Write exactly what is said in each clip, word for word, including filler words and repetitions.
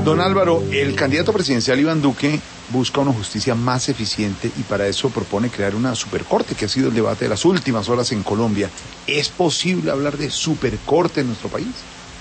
Don Álvaro, el candidato presidencial Iván Duque busca una justicia más eficiente y para eso propone crear una supercorte, que ha sido el debate de las últimas horas en Colombia. ¿Es posible hablar de supercorte en nuestro país?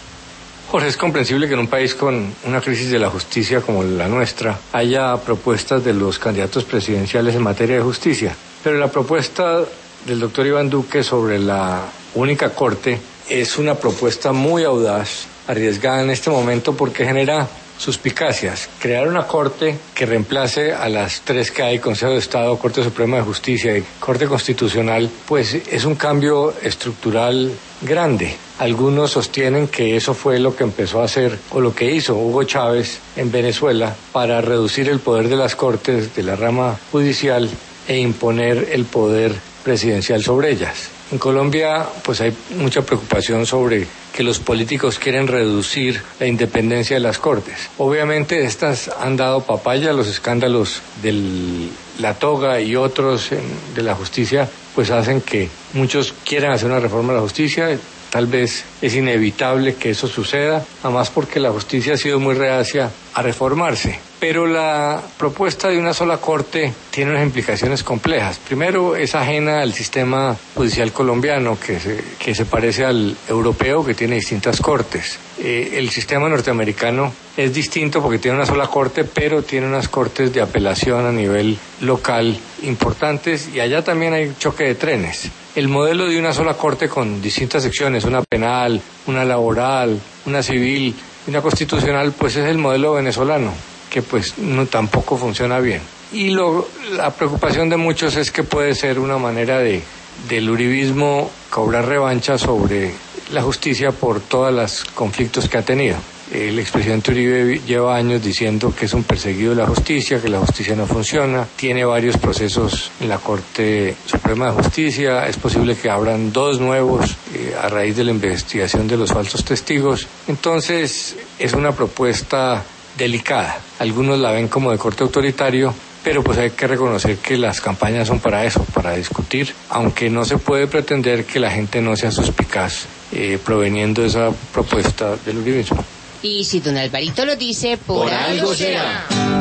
Jorge, es comprensible que en un país con una crisis de la justicia como la nuestra haya propuestas de los candidatos presidenciales en materia de justicia, pero la propuesta del doctor Iván Duque sobre la única corte es una propuesta muy audaz, arriesgada en este momento porque genera suspicacias. Crear una corte que reemplace a las tres que hay, Consejo de Estado, Corte Suprema de Justicia y Corte Constitucional, pues es un cambio estructural grande. Algunos sostienen que eso fue lo que empezó a hacer o lo que hizo Hugo Chávez en Venezuela para reducir el poder de las cortes, de la rama judicial, e imponer el poder presidencial sobre ellas. En Colombia, pues hay mucha preocupación sobre que los políticos quieren reducir la independencia de las cortes. Obviamente estas han dado papaya, los escándalos de la toga y otros en, de la justicia, pues hacen que muchos quieran hacer una reforma de la justicia. Tal vez es inevitable que eso suceda, además porque la justicia ha sido muy reacia a reformarse. Pero la propuesta de una sola corte tiene unas implicaciones complejas. Primero, es ajena al sistema judicial colombiano, que se, que se parece al europeo, que tiene distintas cortes. Eh, el sistema norteamericano es distinto porque tiene una sola corte, pero tiene unas cortes de apelación a nivel local importantes, y allá también hay choque de trenes. El modelo de una sola corte con distintas secciones, una penal, una laboral, una civil y una constitucional, pues es el modelo venezolano, que pues no tampoco funciona bien. Y lo, la preocupación de muchos es que puede ser una manera de del uribismo cobrar revancha sobre la justicia por todos los conflictos que ha tenido. El expresidente Uribe lleva años diciendo que es un perseguido de la justicia, que la justicia no funciona, tiene varios procesos en la Corte Suprema de Justicia, es posible que abran dos nuevos eh, a raíz de la investigación de los falsos testigos. Entonces es una propuesta delicada. Algunos la ven como de corte autoritario, pero pues hay que reconocer que las campañas son para eso, para discutir, aunque no se puede pretender que la gente no sea suspicaz eh, proveniendo de esa propuesta del uribismo. Y si don Alvarito lo dice, por, por algo será.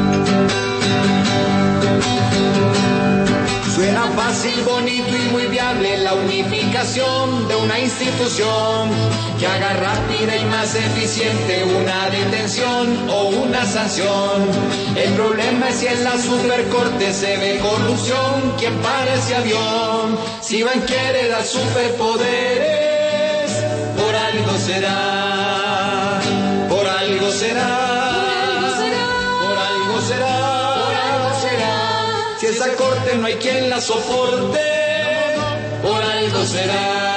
Suena fácil, bonito y muy viable la unificación de una institución que haga rápida y más eficiente una detención o una sanción. El problema es si en la supercorte se ve corrupción. ¿Quién para ese avión? Si Iván quiere dar superpoderes, por algo será, por algo será, por algo será, por algo será. Si esa corte no hay quien la soporte, por algo será.